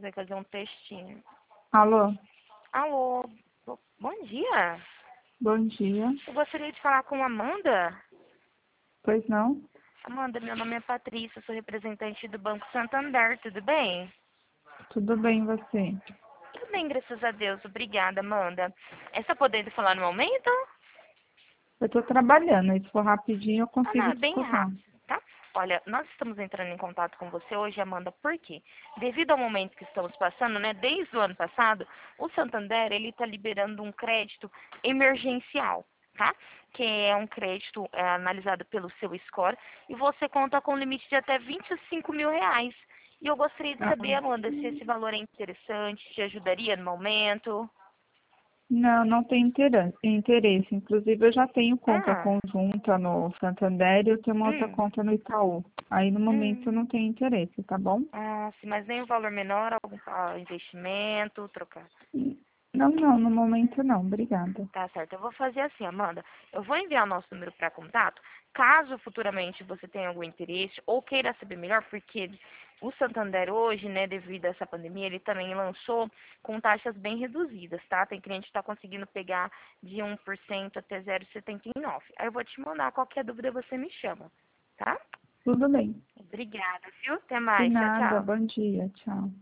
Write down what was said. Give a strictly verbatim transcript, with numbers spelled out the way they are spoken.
vai fazer um textinho. Alô, Alô, bo- bom dia. bom dia. Eu gostaria de falar com a Amanda. Pois não? Amanda, meu nome é Patrícia, sou representante do Banco Santander, tudo bem? Tudo bem, e você? Tudo bem, graças a Deus, obrigada, Amanda. Está podendo falar no momento? Eu tô trabalhando, e se for rapidinho eu Ah, não, consigo é te bem escutar. rápido, tá? Olha, nós estamos entrando em contato com você hoje, Amanda, por quê? Devido ao momento que estamos passando, né, desde o ano passado, o Santander, ele está liberando um crédito emergencial, tá? Que é um crédito é, analisado pelo seu score, e você conta com um limite de até vinte e cinco mil reais. E eu gostaria de Ah, saber, Amanda, se esse valor é interessante, te ajudaria no momento. não, não tem intera- interesse. Inclusive, eu já tenho conta Ah, conjunta no Santander e eu tenho uma outra hum, conta no Itaú. Aí, no momento, eu hum. não tenho interesse, tá bom? Ah, sim, mas nem o valor menor, algum ah, investimento, trocar. Não, não, no momento não. Obrigada. Tá certo. Eu vou fazer assim, Amanda. Eu vou enviar nosso número para contato. Caso futuramente você tenha algum interesse ou queira saber melhor, porque o Santander hoje, né, devido a essa pandemia, ele também lançou com taxas bem reduzidas, tá? Tem cliente que está conseguindo pegar de um por cento até zero vírgula setenta e nove. Aí eu vou te mandar. Qualquer dúvida você me chama, tá? Tudo bem. Obrigada, viu? Até De mais. Tchau, nada. tchau. Bom dia. Tchau.